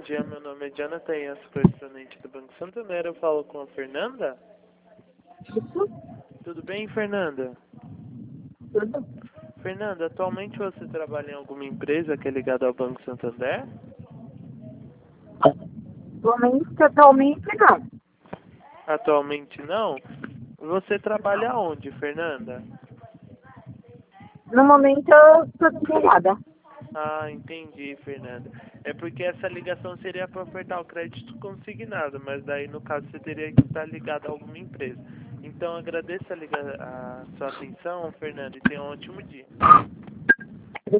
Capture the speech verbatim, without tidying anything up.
dia, meu nome é Jonathan e eu sou correspondente do Banco Santander. Eu falo com a Fernanda. Isso, Tudo bem, Fernanda? tudo. Fernanda, atualmente você trabalha em alguma empresa que é ligada ao Banco Santander? Atualmente, atualmente não. Atualmente não? Você trabalha onde, Fernanda? No momento eu estou desempregada. Ah, entendi, Fernanda. É porque essa ligação seria para ofertar o crédito consignado, mas daí no caso você teria que estar ligado a alguma empresa. Então agradeço a, liga... a sua atenção, Fernanda, e tenha um ótimo dia.